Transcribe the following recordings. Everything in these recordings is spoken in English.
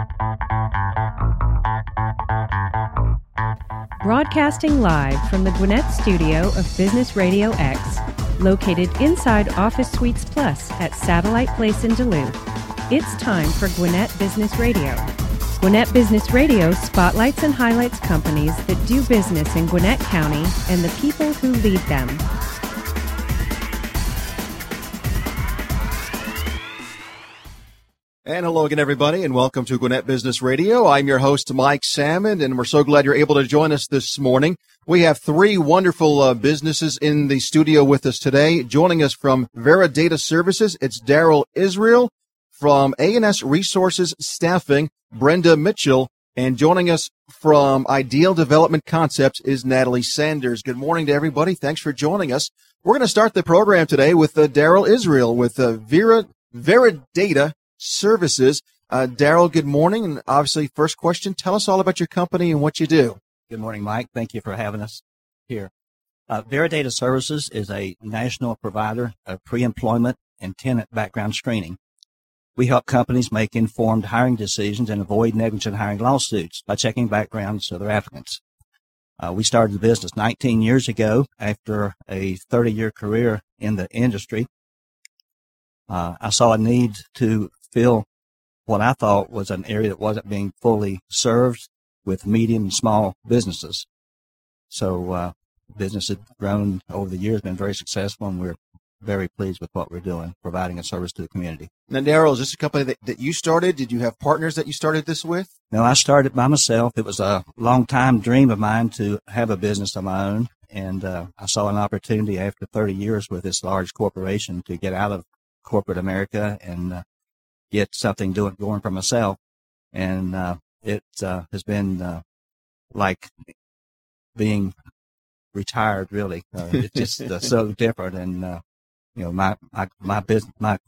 Broadcasting live from the Gwinnett studio of Business Radio X, located inside Office Suites Plus at Satellite Place in Duluth. It's time for Gwinnett Business Radio. Gwinnett Business Radio spotlights and highlights companies that do business in Gwinnett County and the people who lead them. And hello again, everybody, and welcome to Gwinnett Business Radio. I'm your host, Mike Salmon, and we're so glad you're able to join us this morning. We have three wonderful businesses in the studio with us today. Joining us from Vera Data Services, it's Daryl Israel. From A&S Resources Staffing, Brenda Mitchell. And joining us from Ideal Development Concepts is Natalie Sanders. Good morning to everybody. Thanks for joining us. We're going to start the program today with Daryl Israel with Vera Data Services. Daryl, good morning. And obviously, first question, tell us all about your company and what you do. Good morning, Mike. Thank you for having us here. Vera Data Services is a national provider of pre-employment and tenant background screening. We help companies make informed hiring decisions and avoid negligent hiring lawsuits by checking backgrounds of their applicants. We started the business 19 years ago after a 30-year career in the industry. I saw a need to fill what I thought was an area that wasn't being fully served with medium and small businesses. So business has grown over the years, been very successful, and we're very pleased with what we're doing, providing a service to the community. Now, Daryl, is this a company that you started? Did you have partners that you started this with? No, I started by myself. It was a long-time dream of mine to have a business of my own, and I saw an opportunity after 30 years with this large corporation to get out of corporate America and get something going for myself. And it has been like being retired, really. It's just so different, and you know, my business, my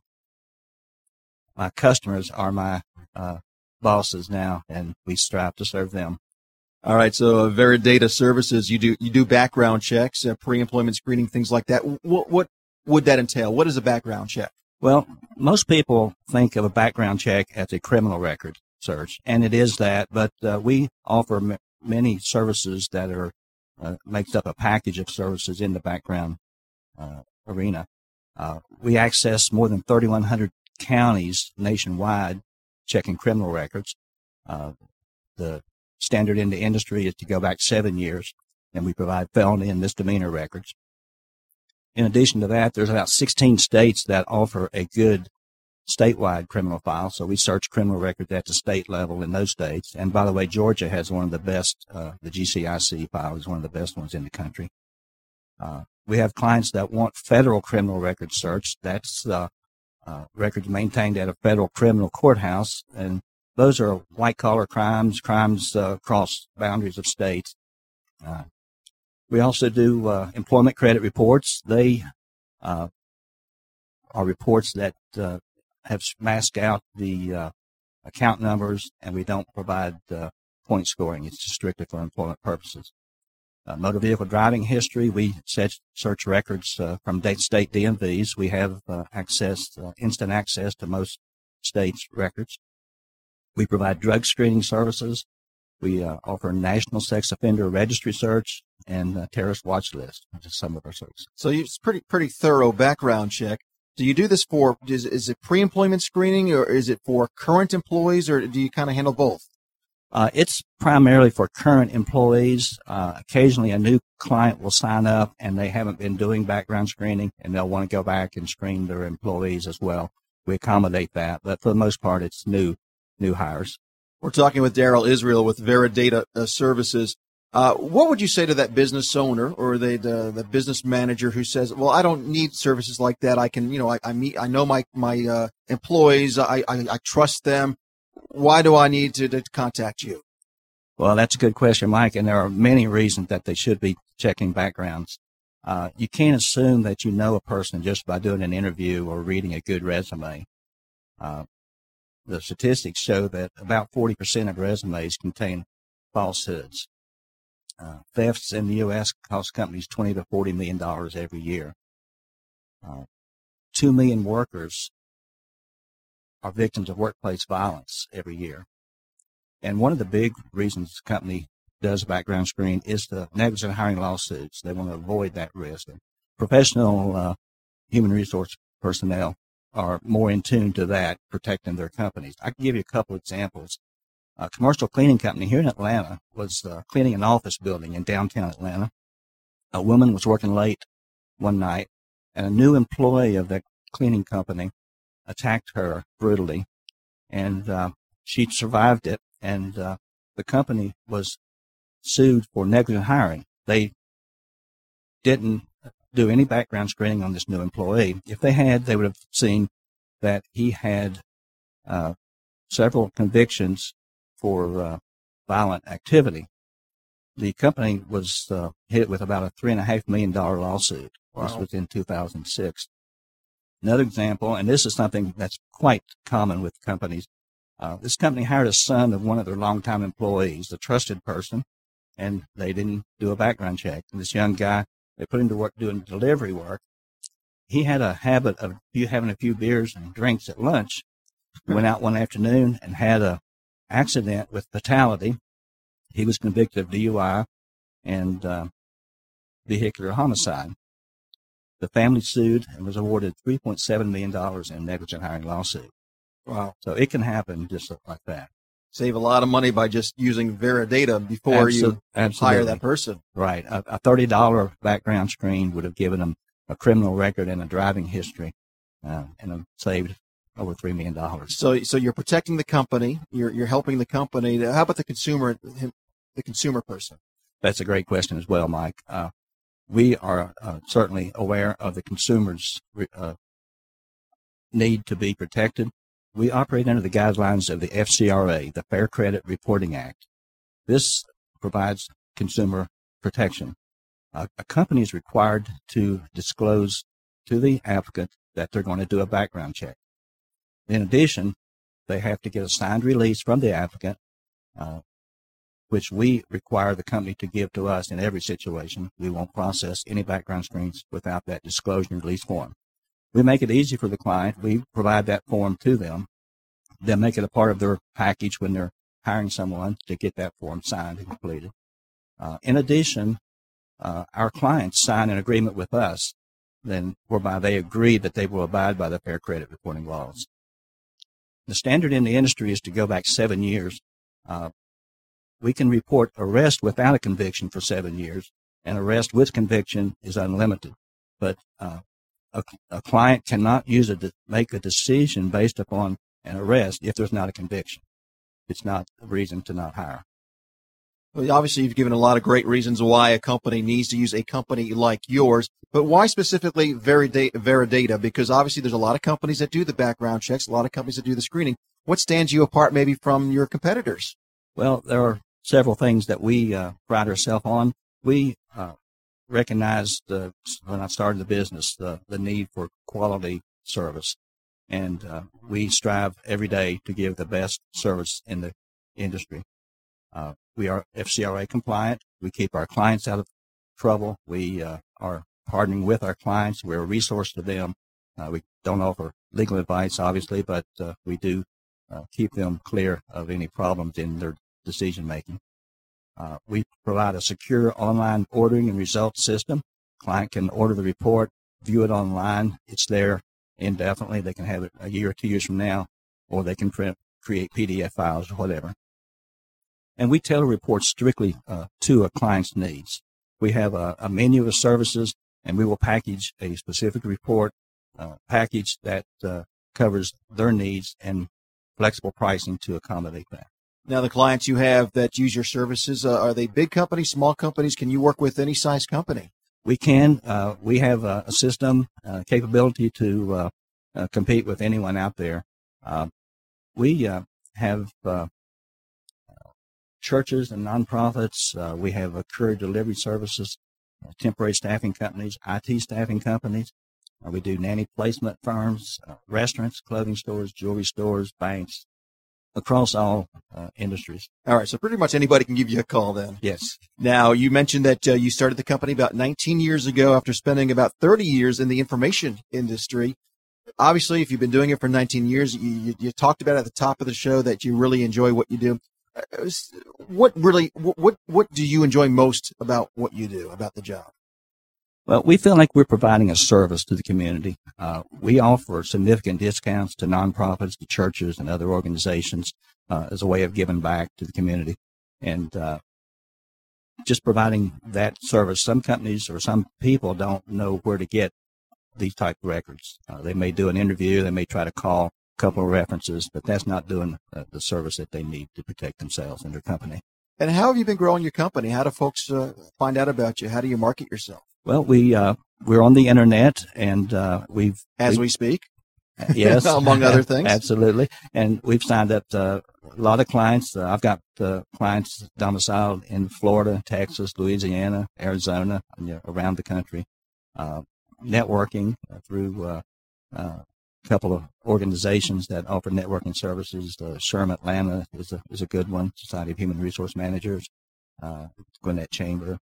customers are my bosses now, and we strive to serve them. All right, so Vera Data Services, you do background checks, pre-employment screening, things like that. What would that entail? What is a background check? Well, most people think of a background check as a criminal record search, and it is that, but we offer many services that are makes up a package of services in the background arena. We access more than 3,100 counties nationwide checking criminal records. The standard in the industry is to go back 7 years, and we provide felony and misdemeanor records. In addition to that, there's about 16 states that offer a good statewide criminal file, so we search criminal records at the state level in those states. And by the way, Georgia has one of the best, the GCIC file is one of the best ones in the country. We have clients that want federal criminal records searched. That's records maintained at a federal criminal courthouse, and those are white-collar crimes across boundaries of states. We also do employment credit reports. They are reports that have masked out the account numbers, and we don't provide point scoring. It's just strictly for employment purposes. Motor vehicle driving history, we search records from state DMVs. We have instant access to most states' records. We provide drug screening services. We offer National Sex Offender Registry search and terrorist watch list, which is some of our services. So it's pretty thorough background check. Do you do this for, is it pre-employment screening, or is it for current employees, or do you kind of handle both? It's primarily for current employees. Occasionally a new client will sign up and they haven't been doing background screening, and they'll want to go back and screen their employees as well. We accommodate that, but for the most part, it's new hires. We're talking with Daryl Israel with Vera Data Services. What would you say to that business owner or the business manager who says, well, I don't need services like that. I can, I know my employees. I trust them. Why do I need to contact you? Well, that's a good question, Mike, and there are many reasons that they should be checking backgrounds. You can't assume that you know a person just by doing an interview or reading a good resume. The statistics show that about 40% of resumes contain falsehoods. Thefts in the U.S. cost companies $20 to $40 million every year. 2 million workers are victims of workplace violence every year. And one of the big reasons the company does a background screen is the negligent hiring lawsuits. They want to avoid that risk. And professional human resource personnel are more in tune to that, protecting their companies. I can give you a couple examples. A commercial cleaning company here in Atlanta was cleaning an office building in downtown Atlanta. A woman was working late one night, and a new employee of that cleaning company attacked her brutally, and she survived it, and the company was sued for negligent hiring. They didn't do any background screening on this new employee. If they had, they would have seen that he had several convictions for violent activity. The company was hit with about a $3.5 million lawsuit. Wow. This was in 2006. Another example, and this is something that's quite common with companies. This company hired a son of one of their longtime employees, a trusted person, and they didn't do a background check. And this young guy, they put him to work doing delivery work. He had a habit of having a few beers and drinks at lunch. Went out one afternoon and had an accident with fatality. He was convicted of DUI and vehicular homicide. The family sued and was awarded $3.7 million in negligent hiring lawsuit. Wow. So it can happen just like that. Save a lot of money by just using Veridata before you hire that person. Right. A $30 background screen would have given them a criminal record and a driving history and saved over $3 million. So you're protecting the company. You're helping the company. How about the consumer person? That's a great question as well, Mike. We are certainly aware of the consumer's need to be protected. We operate under the guidelines of the FCRA, the Fair Credit Reporting Act. This provides consumer protection. A company is required to disclose to the applicant that they're going to do a background check. In addition, they have to get a signed release from the applicant, which we require the company to give to us in every situation. We won't process any background screens without that disclosure and release form. We make it easy for the client. We provide that form to them. They make it a part of their package when they're hiring someone to get that form signed and completed. In addition, our clients sign an agreement with us, then whereby they agree that they will abide by the Fair Credit Reporting laws. The standard in the industry is to go back 7 years. We can report arrest without a conviction for 7 years, and arrest with conviction is unlimited. But a client cannot make a decision based upon an arrest if there's not a conviction. It's not a reason to not hire. Well, obviously, you've given a lot of great reasons why a company needs to use a company like yours, but why specifically Veridata? Because obviously there's a lot of companies that do the background checks, a lot of companies that do the screening. What stands you apart maybe from your competitors? Well, there are several things that we pride ourselves on. We recognized when I started the business the need for quality service, and we strive every day to give the best service in the industry. We are FCRA compliant. We keep our clients out of trouble. We are partnering with our clients. We're a resource to them. We don't offer legal advice, obviously, but we do keep them clear of any problems in their decision making. We provide a secure online ordering and results system. Client can order the report, view it online. It's there indefinitely. They can have it a year or 2 years from now, or they can create PDF files or whatever. And we tailor reports strictly to a client's needs. We have a menu of services, and we will package a specific report package that covers their needs and flexible pricing to accommodate that. Now, the clients you have that use your services, are they big companies, small companies? Can you work with any size company? We can. We have a system capability to compete with anyone out there. We have churches and nonprofits. We have courier delivery services, temporary staffing companies, IT staffing companies. We do nanny placement firms, restaurants, clothing stores, jewelry stores, banks, across all industries. All right, so pretty much anybody can give you a call then. Yes. Now, you mentioned that you started the company about 19 years ago after spending about 30 years in the information industry. Obviously, if you've been doing it for 19 years, you talked about at the top of the show that you really enjoy what you do. What do you enjoy most about what you do, about the job? Well, we feel like we're providing a service to the community. We offer significant discounts to nonprofits, to churches, and other organizations as a way of giving back to the community. And just providing that service. Some companies or some people don't know where to get these type of records. They may do an interview, they may try to call a couple of references, but that's not doing the service that they need to protect themselves and their company. And how have you been growing your company? How do folks find out about you? How do you market yourself? Well, we're on the internet, and we speak. Yes, among other things. Absolutely. And we've signed up a lot of clients. I've got clients domiciled in Florida, Texas, Louisiana, Arizona, around the country. Networking through a couple of organizations that offer networking services. SHRM Atlanta is a good one, Society of Human Resource Managers, Gwinnett Chamber.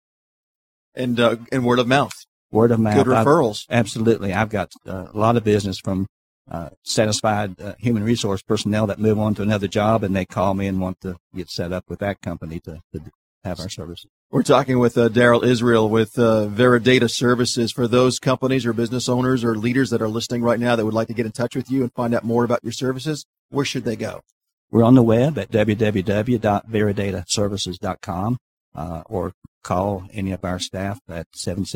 And word of mouth. Word of mouth. Good referrals. Absolutely. I've got a lot of business from satisfied human resource personnel that move on to another job, and they call me and want to get set up with that company to have our services. We're talking with Daryl Israel with Veridata Services. For those companies or business owners or leaders that are listening right now that would like to get in touch with you and find out more about your services, where should they go? We're on the web at www.veridataservices.com or call any of our staff at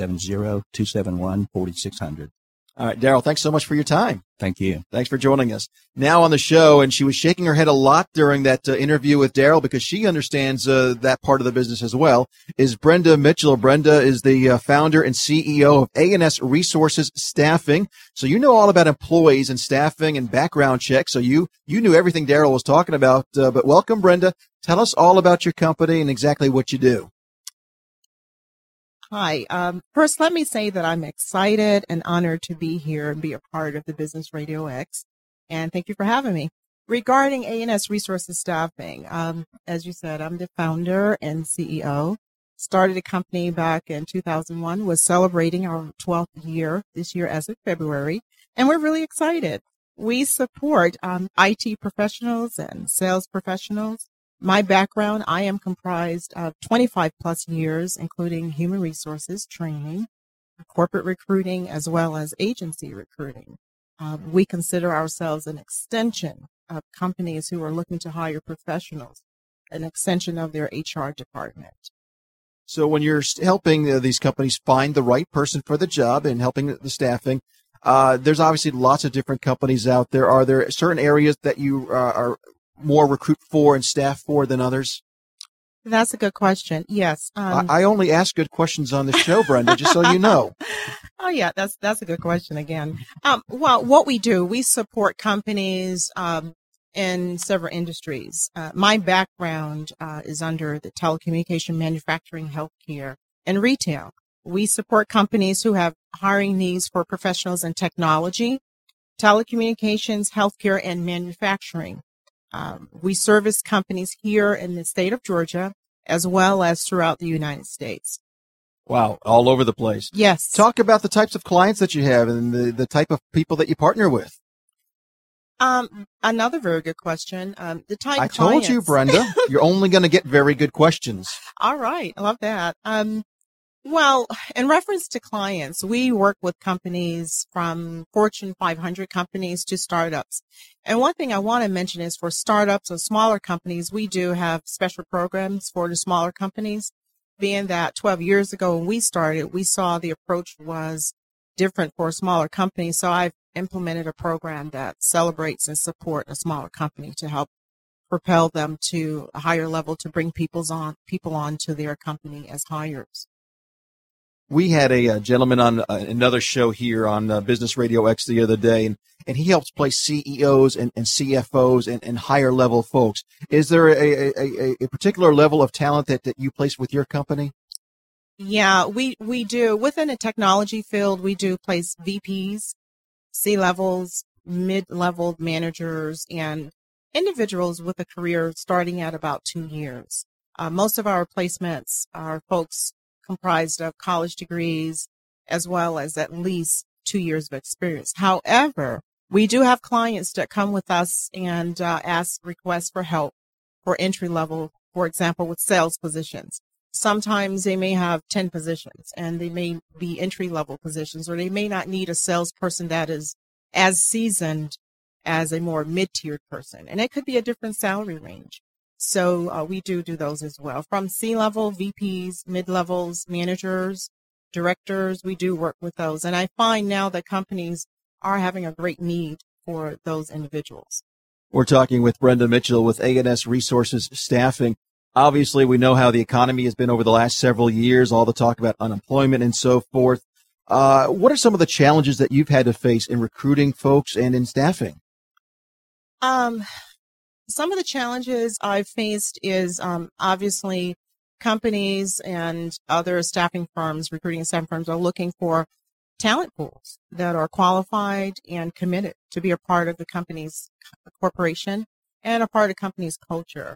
770-271-4600. All right, Daryl, thanks so much for your time. Thank you. Thanks for joining us. Now on the show, and she was shaking her head a lot during that interview with Daryl because she understands that part of the business as well, is Brenda Mitchell. Brenda is the founder and CEO of A&S Resources Staffing. So you know all about employees and staffing and background checks. So you knew everything Daryl was talking about. But welcome, Brenda. Tell us all about your company and exactly what you do. Hi. First, let me say that I'm excited and honored to be here and be a part of the Business Radio X. And thank you for having me. Regarding A&S Resources Staffing, as you said, I'm the founder and CEO. Started a company back in 2001, was celebrating our 12th year this year as of February. And we're really excited. We support IT professionals and sales professionals. My background, I am comprised of 25 plus years, including human resources training, corporate recruiting, as well as agency recruiting. We consider ourselves an extension of companies who are looking to hire professionals, an extension of their HR department. So when you're helping these companies find the right person for the job and helping the staffing, there's obviously lots of different companies out there. Are there certain areas that you are more recruit for and staff for than others? That's a good question. Yes. I only ask good questions on the show, Brenda, just so you know. Oh, yeah, that's a good question again. Well, what we do, we support companies in several industries. My background is under the telecommunication, manufacturing, healthcare, and retail. We support companies who have hiring needs for professionals in technology, telecommunications, healthcare, and manufacturing. We service companies here in the state of Georgia, as well as throughout the United States. Wow, all over the place. Yes. Talk about the types of clients that you have and the type of people that you partner with. Another very good question. The type I of clients. told you, Brenda, you're only going to get very good questions. All right. I love that. Well, in reference to clients, we work with companies from Fortune 500 companies to startups. And one thing I want to mention is for startups or smaller companies, we do have special programs for the smaller companies, being that 12 years ago when we started, we saw the approach was different for a smaller company. So I've implemented a program that celebrates and supports a smaller company to help propel them to a higher level to bring people on to their company as hires. We had a gentleman on another show here on Business Radio X the other day, and he helps place CEOs and CFOs and higher level folks. Is there a particular level of talent that you place with your company? Yeah, we do. Within the technology field, we do place VPs, C-levels, mid-level managers, and individuals with a career starting at about 2 years. Most of our placements are folks comprised of college degrees as well as at least 2 years of experience. However, we do have clients that come with us and request for help for entry level, for example, with sales positions. Sometimes they may have 10 positions and they may be entry level positions, or they may not need a salesperson that is as seasoned as a more mid-tiered person. And it could be a different salary range. So we do those as well. From C-level, VPs, mid-levels, managers, directors, we do work with those. And I find now that companies are having a great need for those individuals. We're talking with Brenda Mitchell with A&S Resources Staffing. Obviously, we know how the economy has been over the last several years, all the talk about unemployment and so forth. What are some of the challenges that you've had to face in recruiting folks and in staffing? Some of the challenges I've faced is obviously companies and other staffing firms, recruiting and staffing firms, are looking for talent pools that are qualified and committed to be a part of the company's corporation and a part of the company's culture.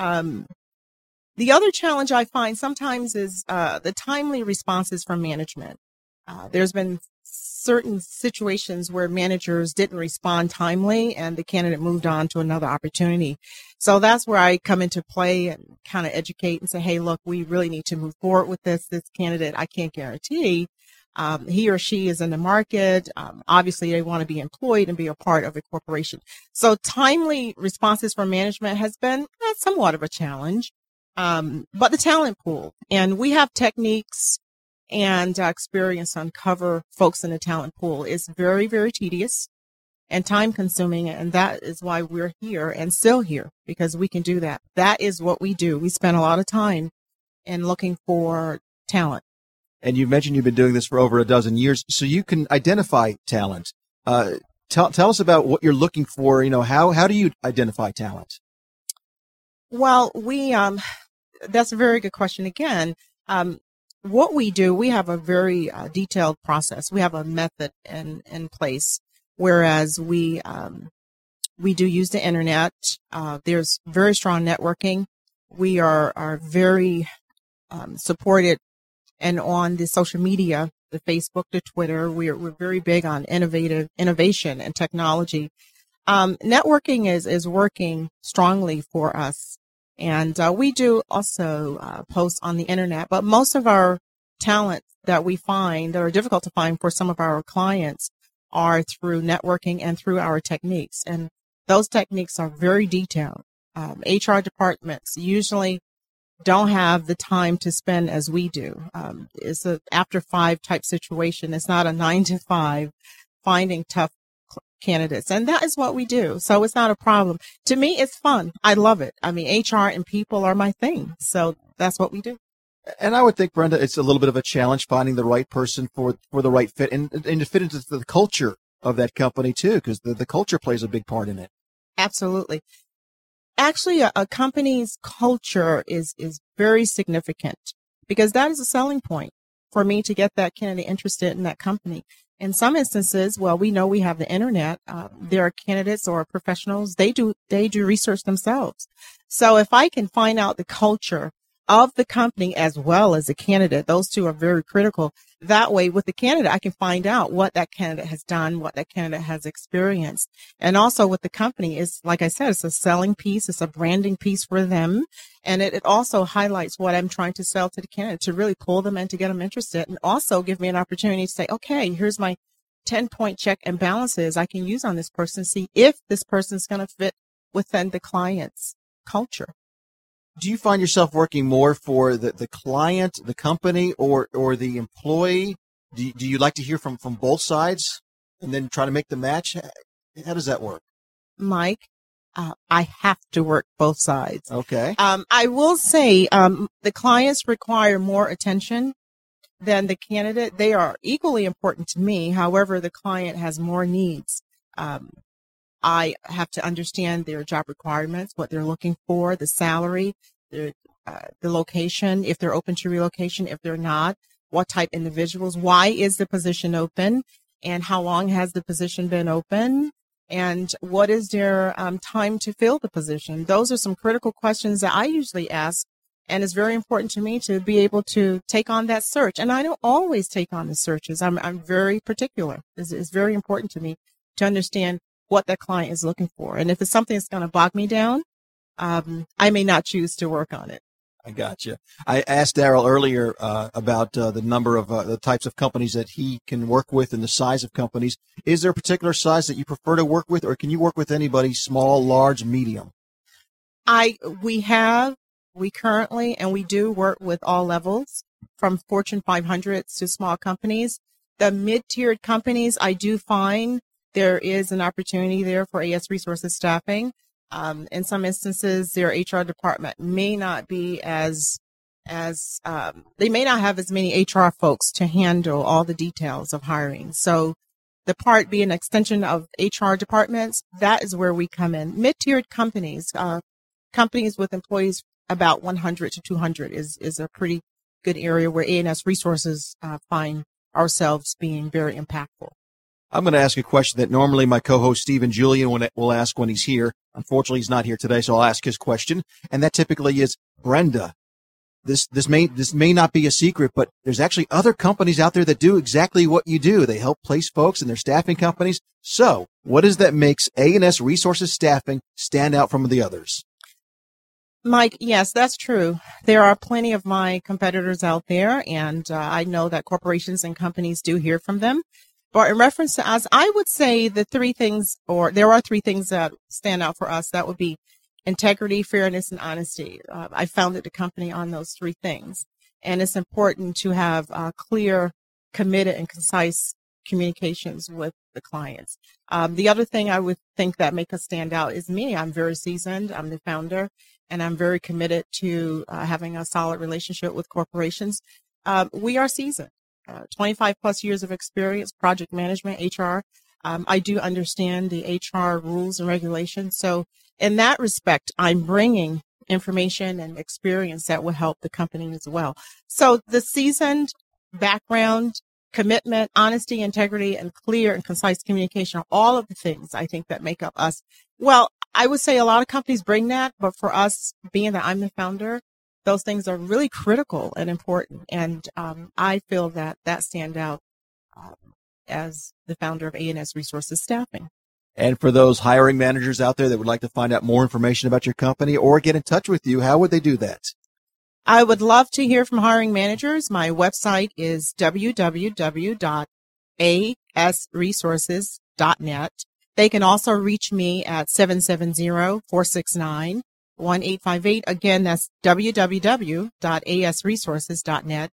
The other challenge I find sometimes is the timely responses from management. There's been certain situations where managers didn't respond timely and the candidate moved on to another opportunity. So that's where I come into play and kind of educate and say, hey, look, we really need to move forward with this candidate. I can't guarantee he or she is in the market. Obviously, they want to be employed and be a part of a corporation. So timely responses from management has been somewhat of a challenge. But the talent pool, and we have techniques and experience to uncover folks in the talent pool, is very, very tedious and time consuming. And that is why we're here and still here, because we can do that. That is what we do. We spend a lot of time in looking for talent. And you mentioned you've been doing this for over a dozen years, so you can identify talent. Tell us about what you're looking for. You know, how do you identify talent? Well, that's a very good question again. What we do, we have a very detailed process. We have a method in place, whereas we do use the internet. There's very strong networking. We are very supported and on the social media, the Facebook, the Twitter. We're very big on innovation and technology. Networking is working strongly for us. And we do also post on the internet, but most of our talent that we find that are difficult to find for some of our clients are through networking and through our techniques. And those techniques are very detailed. HR departments usually don't have the time to spend as we do. It's a after 5 type situation. It's not a 9 to 5 finding tough candidates. And that is what we do. So it's not a problem. To me, it's fun. I love it. I mean, HR and people are my thing. So that's what we do. And I would think, Brenda, it's a little bit of a challenge finding the right person for the right fit and to fit into the culture of that company too, because the culture plays a big part in it. Absolutely. Actually, a company's culture is very significant, because that is a selling point for me to get that candidate interested in that company. In some instances, well, we know we have the internet. There are candidates or professionals, they do research themselves. So if I can find out the culture of the company as well as the candidate, those two are very critical. That way, with the candidate, I can find out what that candidate has done, what that candidate has experienced. And also with the company, is like I said, it's a selling piece. It's a branding piece for them. And it also highlights what I'm trying to sell to the candidate, to really pull them in, to get them interested, and also give me an opportunity to say, okay, here's my 10-point check and balances I can use on this person, see if this person's going to fit within the client's culture. Do you find yourself working more for the client, the company, or the employee? Do you like to hear from both sides and then try to make the match? How does that work? Mike, I have to work both sides. Okay. I will say the clients require more attention than the candidate. They are equally important to me. However, the client has more needs. I have to understand their job requirements, what they're looking for, the salary, the location, if they're open to relocation, if they're not, what type individuals, why is the position open, and how long has the position been open, and what is their time to fill the position. Those are some critical questions that I usually ask, and it's very important to me to be able to take on that search. And I don't always take on the searches. I'm very particular. It's very important to me to understand what that client is looking for. And if it's something that's going to bog me down, I may not choose to work on it. I got you. I asked Daryl earlier about the number of the types of companies that he can work with and the size of companies. Is there a particular size that you prefer to work with, or can you work with anybody, small, large, medium? We currently, and we do work with all levels, from Fortune 500s to small companies. The mid-tiered companies, I do find there is an opportunity there for AS Resources staffing. In some instances, their HR department may not be they may not have as many HR folks to handle all the details of hiring. So the part being an extension of HR departments, that is where we come in. Mid-tiered companies, companies with employees about 100 to 200 is a pretty good area where A&S Resources find ourselves being very impactful. I'm going to ask a question that normally my co-host Stephen Julian will ask when he's here. Unfortunately, he's not here today, so I'll ask his question. And that typically is, Brenda, this may not be a secret, but there's actually other companies out there that do exactly what you do. They help place folks, and they're staffing companies. So what is that makes A&S Resources staffing stand out from the others? Mike, yes, that's true. There are plenty of my competitors out there, and I know that corporations and companies do hear from them. But in reference to us, I would say there are three things that stand out for us. That would be integrity, fairness, and honesty. I founded the company on those three things. And it's important to have clear, committed, and concise communications with the clients. The other thing I would think that make us stand out is me. I'm very seasoned. I'm the founder, and I'm very committed to having a solid relationship with corporations. We are seasoned. 25 plus years of experience, project management, HR. I do understand the HR rules and regulations. So in that respect, I'm bringing information and experience that will help the company as well. So the seasoned background, commitment, honesty, integrity, and clear and concise communication are all of the things I think that make up us. Well, I would say a lot of companies bring that, but for us, being that I'm the founder, those things are really critical and important. And I feel that stand out as the founder of A&S Resources Staffing. And for those hiring managers out there that would like to find out more information about your company or get in touch with you, how would they do that? I would love to hear from hiring managers. My website is www.asresources.net. They can also reach me at 770-469-1858. Again, that's www.asresources.net,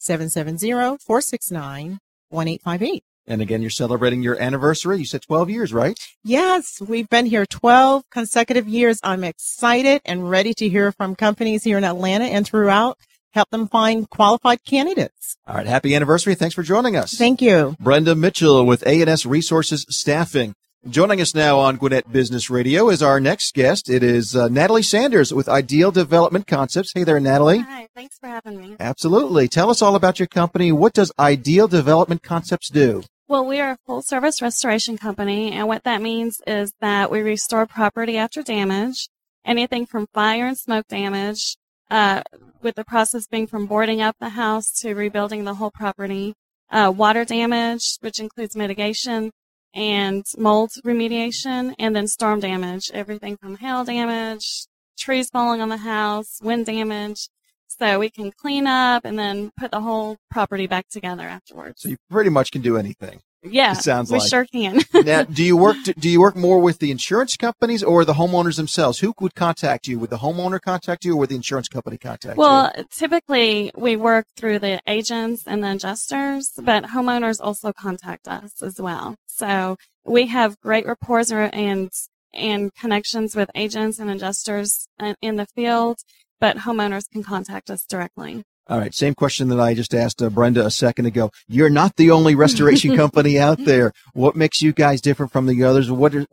770-469-1858. And again, you're celebrating your anniversary. You said 12 years, right? Yes, we've been here 12 consecutive years. I'm excited and ready to hear from companies here in Atlanta and throughout, help them find qualified candidates. All right. Happy anniversary. Thanks for joining us. Thank you. Brenda Mitchell with A&S Resources Staffing. Joining us now on Gwinnett Business Radio is our next guest. It is Natalie Sanders with Ideal Development Concepts. Hey there, Natalie. Hi, thanks for having me. Absolutely. Tell us all about your company. What does Ideal Development Concepts do? Well, we are a full-service restoration company, and what that means is that we restore property after damage, anything from fire and smoke damage, with the process being from boarding up the house to rebuilding the whole property, water damage, which includes mitigation, and mold remediation, and then storm damage, everything from hail damage, trees falling on the house, wind damage. So we can clean up and then put the whole property back together afterwards. So you pretty much can do anything. Yeah, it sounds we like. Sure can. Now, do you work more with the insurance companies or the homeowners themselves? Who would contact you? Would the homeowner contact you, or would the insurance company contact you? Well, typically we work through the agents and the adjusters, but homeowners also contact us as well. So we have great rapport and connections with agents and adjusters in the field, but homeowners can contact us directly. All right. Same question that I just asked Brenda a second ago. You're not the only restoration company out there. What makes you guys different from the others? What should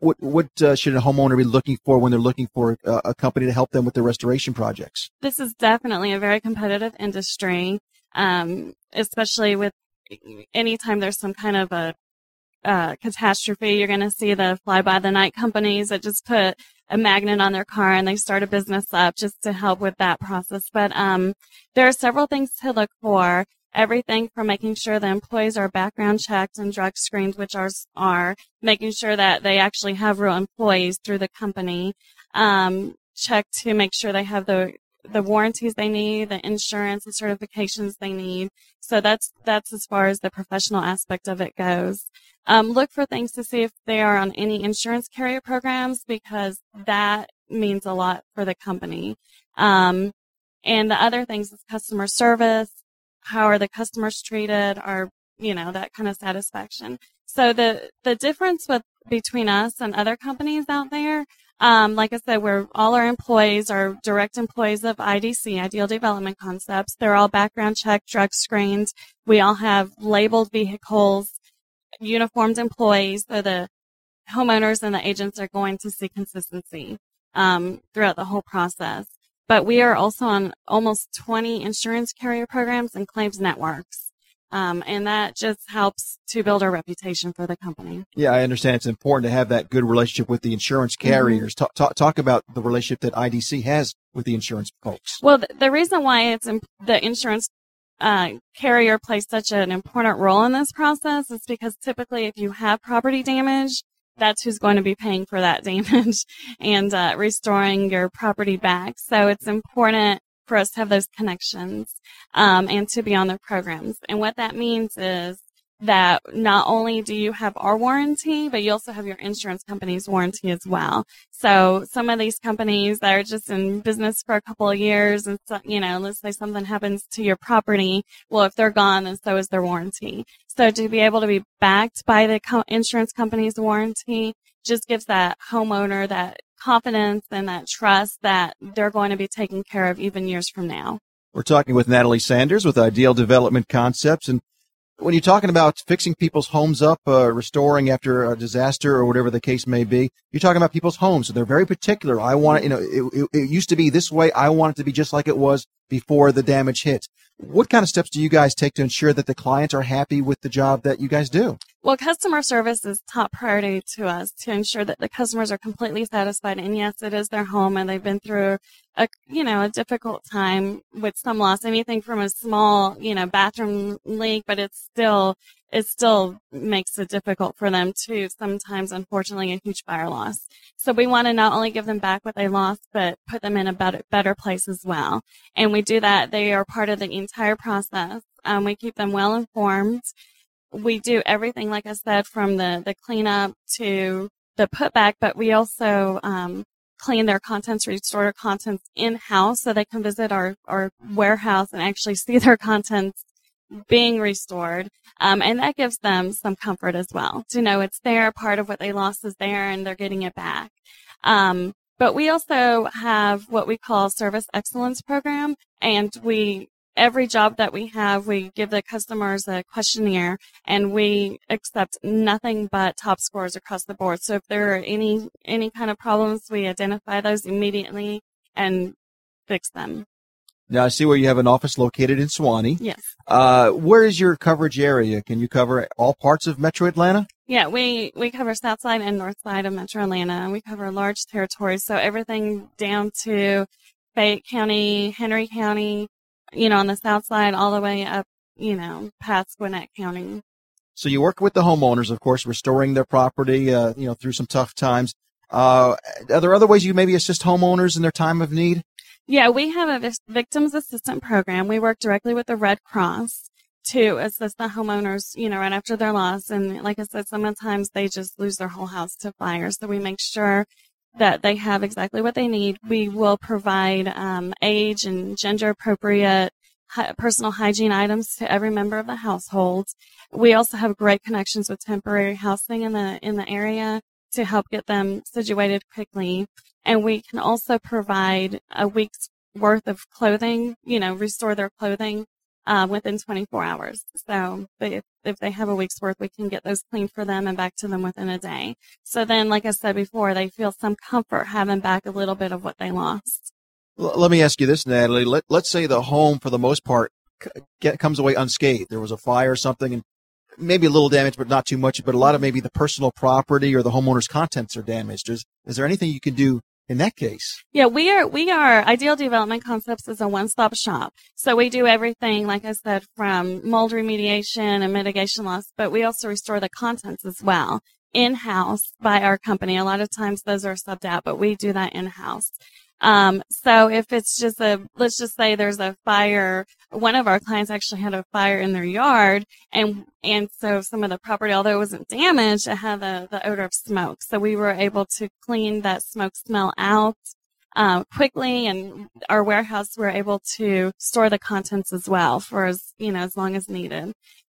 a homeowner be looking for when they're looking for a company to help them with their restoration projects? This is definitely a very competitive industry, especially with anytime there's some kind of a catastrophe. You're going to see the fly-by-the-night companies that just put a magnet on their car and they start a business up just to help with that process. But there are several things to look for. Everything from making sure the employees are background checked and drug screened, which ours are, making sure that they actually have real employees through the company, check to make sure they have the warranties they need, the insurance and certifications they need. So that's as far as the professional aspect of it goes. Look for things to see if they are on any insurance carrier programs, because that means a lot for the company. And the other things is customer service. How are the customers treated? Or, that kind of satisfaction. So the difference between us and other companies out there, like I said, all our employees are direct employees of IDC, Ideal Development Concepts. They're all background checked, drug screened. We all have labeled vehicles, uniformed employees. So the homeowners and the agents are going to see consistency throughout the whole process. But we are also on almost 20 insurance carrier programs and claims networks. And that just helps to build our reputation for the company. Yeah, I understand it's important to have that good relationship with the insurance carriers. Mm-hmm. Talk about the relationship that IDC has with the insurance folks. Well, the reason why the insurance carrier plays such an important role in this process is because typically if you have property damage, that's who's going to be paying for that damage and restoring your property back. So it's important for us to have those connections and to be on their programs. And what that means is that not only do you have our warranty, but you also have your insurance company's warranty as well. So some of these companies that are just in business for a couple of years and, let's say something happens to your property. Well, if they're gone, then so is their warranty. So to be able to be backed by the insurance company's warranty just gives that homeowner that confidence and that trust that they're going to be taken care of even years from now. We're talking with Natalie Sanders with Ideal Development Concepts. And when you're talking about fixing people's homes up, restoring after a disaster or whatever the case may be, you're talking about people's homes. So they're very particular. I want it, it used to be this way. I want it to be just like it was before the damage hit. What kind of steps do you guys take to ensure that the clients are happy with the job that you guys do? Well, customer service is top priority to us to ensure that the customers are completely satisfied. And yes, it is their home and they've been through a difficult time with some loss, anything from a small, bathroom leak, but it still makes it difficult for them to sometimes, unfortunately, a huge fire loss. So we want to not only give them back what they lost, but put them in a better place as well. And we do that. They are part of the entire process. We keep them well informed. We do everything, like I said, from the cleanup to the putback, but we also clean their contents, restore their contents in-house so they can visit our warehouse and actually see their contents being restored. And that gives them some comfort as well to know it's there, part of what they lost is there, and they're getting it back. But we also have what we call a service excellence program, and every job that we have, we give the customers a questionnaire, and we accept nothing but top scores across the board. So if there are any kind of problems, we identify those immediately and fix them. Now, I see where you have an office located in Suwanee. Yes. Where is your coverage area? Can you cover all parts of Metro Atlanta? Yeah, we cover south side and north side of Metro Atlanta. We cover large territories, so everything down to Fayette County, Henry County, on the south side, all the way up, past Gwinnett County. So you work with the homeowners, of course, restoring their property, through some tough times. Are there other ways you maybe assist homeowners in their time of need? Yeah, we have a victims assistant program. We work directly with the Red Cross to assist the homeowners, right after their loss. And like I said, sometimes they just lose their whole house to fire. So we make sure that they have exactly what they need. We will provide age and gender appropriate personal hygiene items to every member of the household. We also have great connections with temporary housing in the area to help get them situated quickly. And we can also provide a week's worth of clothing, restore their clothing within 24 hours. So if they have a week's worth, we can get those cleaned for them and back to them within a day. So then, like I said before, they feel some comfort having back a little bit of what they lost. Let me ask you this, Natalie. Let's say the home, for the most part, comes away unscathed. There was a fire or something, and maybe a little damage, but not too much. But a lot of maybe the personal property or the homeowner's contents are damaged. Is there anything you can do in that case? Yeah, we are Ideal Development Concepts is a one-stop shop. So we do everything, like I said, from mold remediation and mitigation loss, but we also restore the contents as well in-house by our company. A lot of times those are subbed out, but we do that in-house. So if it's just let's just say there's a fire, one of our clients actually had a fire in their yard, and so some of the property, although it wasn't damaged, it had the odor of smoke. So we were able to clean that smoke smell out quickly, and our warehouse were able to store the contents as well for as long as needed.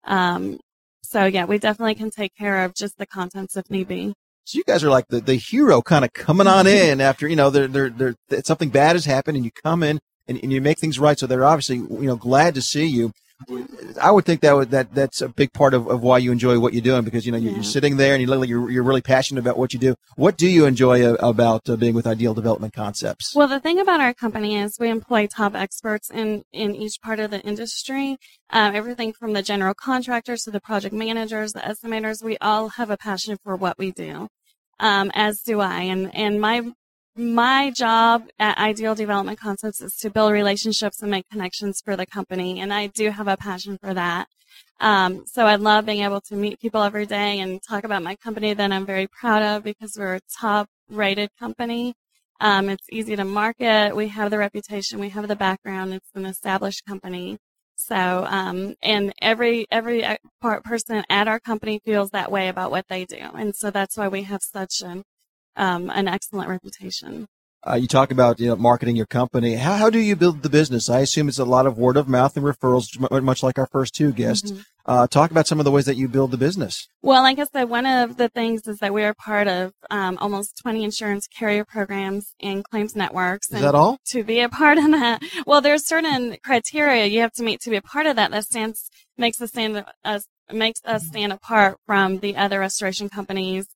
So yeah, we definitely can take care of just the contents if need be. So you guys are like the hero kind of coming on in after, something bad has happened and you come in and you make things right. So they're obviously, glad to see you. I would think that's a big part of why you enjoy what you're doing, because, you're sitting there and you're really passionate about what you do. What do you enjoy about being with Ideal Development Concepts? Well, the thing about our company is we employ top experts in each part of the industry. Everything from the general contractors to the project managers, the estimators, we all have a passion for what we do. As do I. And my job at Ideal Development Concepts is to build relationships and make connections for the company. And I do have a passion for that. So I love being able to meet people every day and talk about my company that I'm very proud of, because we're a top rated company. It's easy to market. We have the reputation. We have the background. It's an established company. So, and every person at our company feels that way about what they do. And so that's why we have such an excellent reputation. You talk about, marketing your company. How do you build the business? I assume it's a lot of word of mouth and referrals, much like our first two guests. Mm-hmm. Talk about some of the ways that you build the business. Well, like I said, one of the things is that we are part of almost 20 insurance carrier programs and claims networks. Is that all? To be a part of that, well, there's certain criteria you have to meet to be a part of that. Makes us stand apart from the other restoration companies.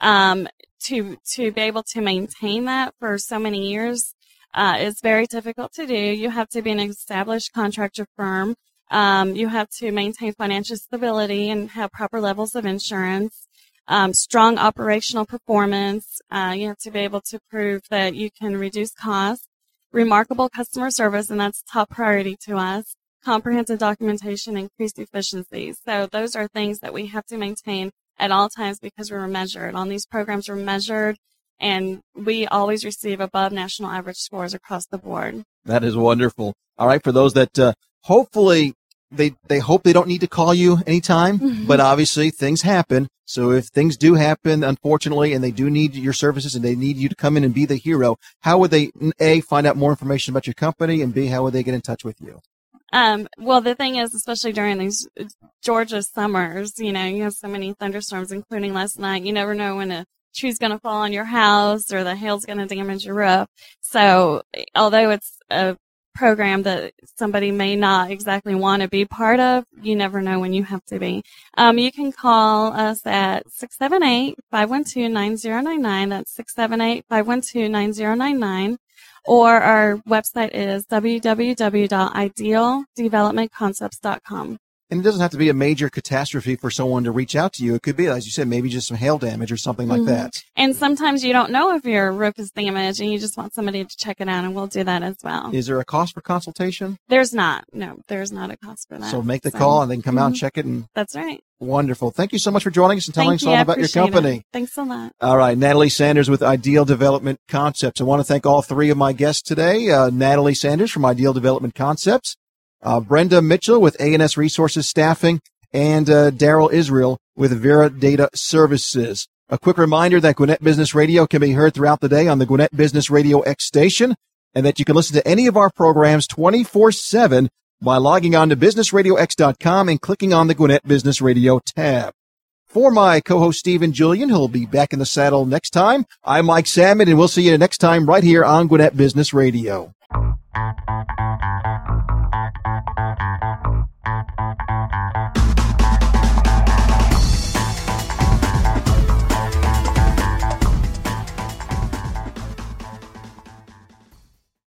To be able to maintain that for so many years is very difficult to do. You have to be an established contractor firm. You have to maintain financial stability and have proper levels of insurance, strong operational performance. You have to be able to prove that you can reduce costs, remarkable customer service, and that's top priority to us, comprehensive documentation, increased efficiency. So those are things that we have to maintain at all times, because we were measured. On these programs, we're measured, and we always receive above national average scores across the board. That is wonderful. All right, for those that hopefully they hope they don't need to call you anytime, mm-hmm. but obviously things happen. So if things do happen, unfortunately, and they do need your services and they need you to come in and be the hero, how would they, A, find out more information about your company, and B, how would they get in touch with you? Well, the thing is, especially during these Georgia summers, you have so many thunderstorms, including last night. You never know when a tree's going to fall on your house or the hail's going to damage your roof. So although it's a program that somebody may not exactly want to be part of, you never know when you have to be. You can call us at 678-512-9099. That's 678-512-9099. Or our website is www.idealdevelopmentconcepts.com. And it doesn't have to be a major catastrophe for someone to reach out to you. It could be, as you said, maybe just some hail damage or something like that. And sometimes you don't know if your roof is damaged and you just want somebody to check it out, and we'll do that as well. Is there a cost for consultation? There's not. No, there's not a cost for that. So make the call and then come out and check it. And that's right. Wonderful. Thank you so much for joining us and telling us all about your company. Thanks a lot. All right. Natalie Sanders with Ideal Development Concepts. I want to thank all three of my guests today. Natalie Sanders from Ideal Development Concepts, Brenda Mitchell with A&S Resources Staffing, and Daryl Israel with Vera Data Services. A quick reminder that Gwinnett Business Radio can be heard throughout the day on the Gwinnett Business Radio X station, and that you can listen to any of our programs 24/7 by logging on to businessradiox.com and clicking on the Gwinnett Business Radio tab. For my co-host Stephen Julian, who'll be back in the saddle next time, I'm Mike Salmon, and we'll see you next time right here on Gwinnett Business Radio.